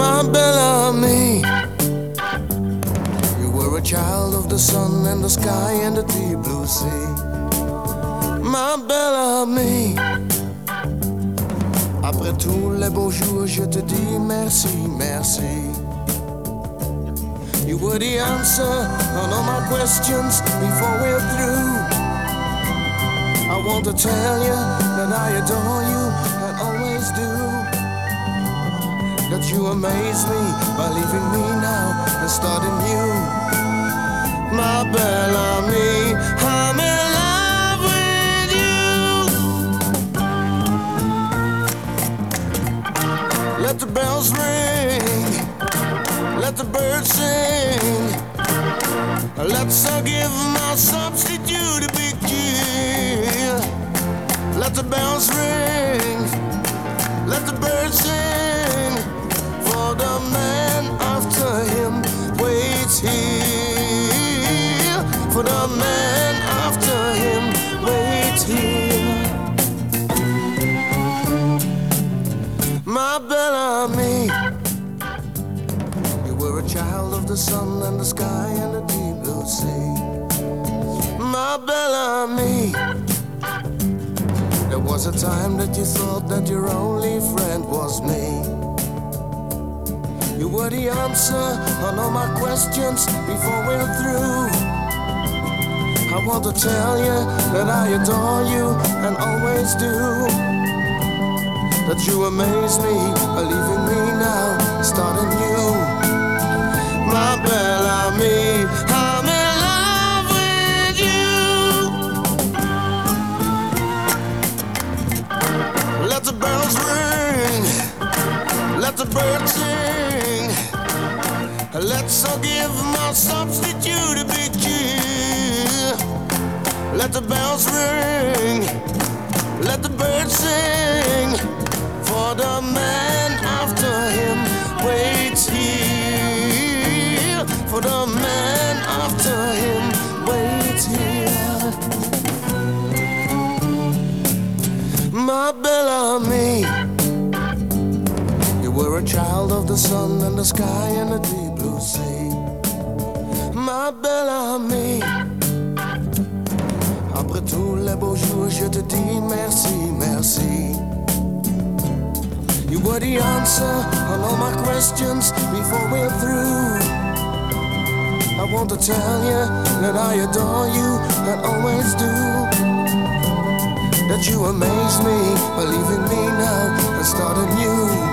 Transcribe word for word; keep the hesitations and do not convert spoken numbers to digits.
My Bellamy, you were a child of the sun and the sky and the deep blue sea. Ma Bellamy, après tous les beaux jours, je te dis merci, merci. You were the answer on all my questions before we're through. I want to tell you that I adore you and always do. That you amaze me by leaving me now and starting new. My Bellamy, I'm in love with you. Let the bells ring, let the birds sing. Let's uh, give my substitute a big cheer. Let the bells ring, let the birds sing. For the man after him waits here. For the man after him waits here. My Bellamy, you were a child of the sun and the sky and the deep blue sea. My Bellamy, there was a time that you thought that your only friend was me. You were the answer on all my questions before we're through. I want to tell you that I adore you and always do. That you amaze me by leaving me now, starting new. My Bellamy, I'm in love with you. Let the bells ring, let the birds sing. Let's all give my substitute a big cheer. Let the bells ring, let the birds sing. For the man after him waits here. For the man after him waits here. My Bellamy, you were a child of the sun and the sky and the deep blue sea. Ma Bellamy, après tous les beaux jours, je te dis merci, merci. You were the answer on all my questions before we're through. I want to tell you that I adore you and always do. That you amaze me by leaving me now and starting new.